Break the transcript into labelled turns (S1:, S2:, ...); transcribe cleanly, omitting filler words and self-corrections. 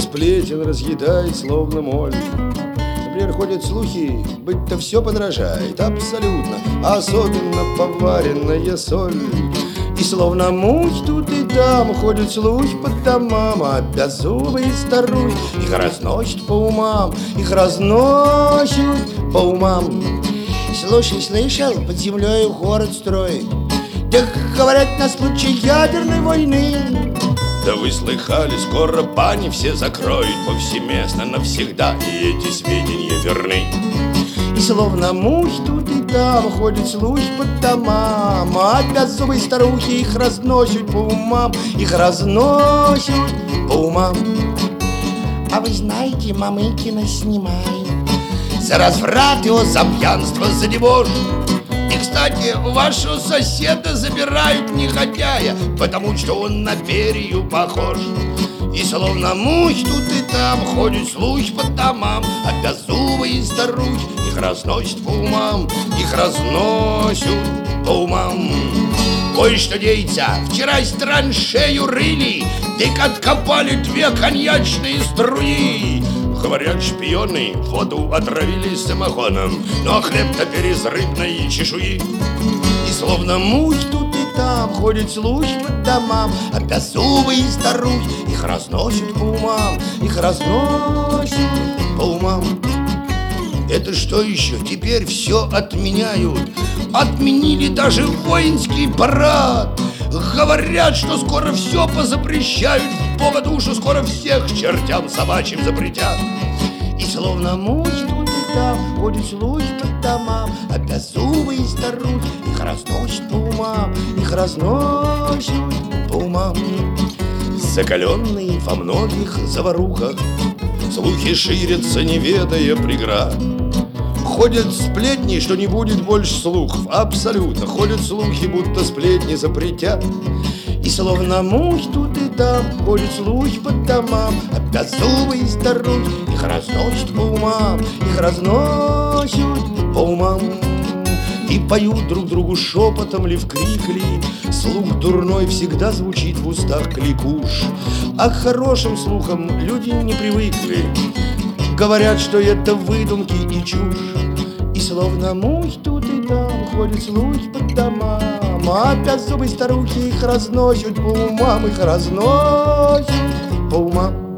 S1: сплетен разъедает словно моль. Например, ходят слухи, быть-то все подорожает абсолютно, а особенно поваренная соль. И словно муть тут и там ходят слухи по домам, а беззубые старухи их разносят по умам, их разносят по умам. Слушай, слышал, под землей город строить, да говорят на случай ядерной войны.
S2: Да вы слыхали, скоро бани все закроют повсеместно навсегда, и эти сведения верны.
S1: И словно мухи тут и там ходят слухи по домам, а беззубые старухи их разносят по умам, их разносят по умам. А вы знаете, Мамыкина снимает
S2: за разврат его, за пьянство, за дебош. И, кстати, вашего соседа забирают негодяя, потому что он на Берию похож. И словно мухи тут и там ходят слухи по домам, а беззубые старухи их разносят по умам, их разносят по умам. Кое-что деется, вчера траншею рыли, так откопали 2 коньячные струи. Говорят, шпионы воду отравили самогоном, но хлеб-то из рыбной чешуи.
S1: И словно мухи тут и там ходят слухи по домам, а беззубые старухи их разносят по умам, их разносят по умам.
S2: Это что еще? Теперь все отменяют. Отменили даже воинский парад. Говорят, что скоро все позапрещают, в Бога душу скоро всех чертям собачьим запретят.
S1: И словно мухи тут и там ходят слухи по домам, а беззубые старухи их разносят по умам, их разносят по умам.
S2: Закаленные во многих заварухах слухи ширятся, не ведая преград.
S1: Ходят сплетни, что не будет больше слухов. Абсолютно. Ходят слухи, будто сплетни запретят. И словно мухи тут и там ходят слухи по домам, а беззубые старухи их разносят по умам, их разносят по умам. И поют друг другу шепотом ли вкрик ли, слух дурной всегда звучит в устах кликуш. А к хорошим слухам люди не привыкли, говорят, что это выдумки и чушь. И словно мухи тут и там ходят слухи по домам, а беззубые старухи их разносят по умам, их разносят по умам.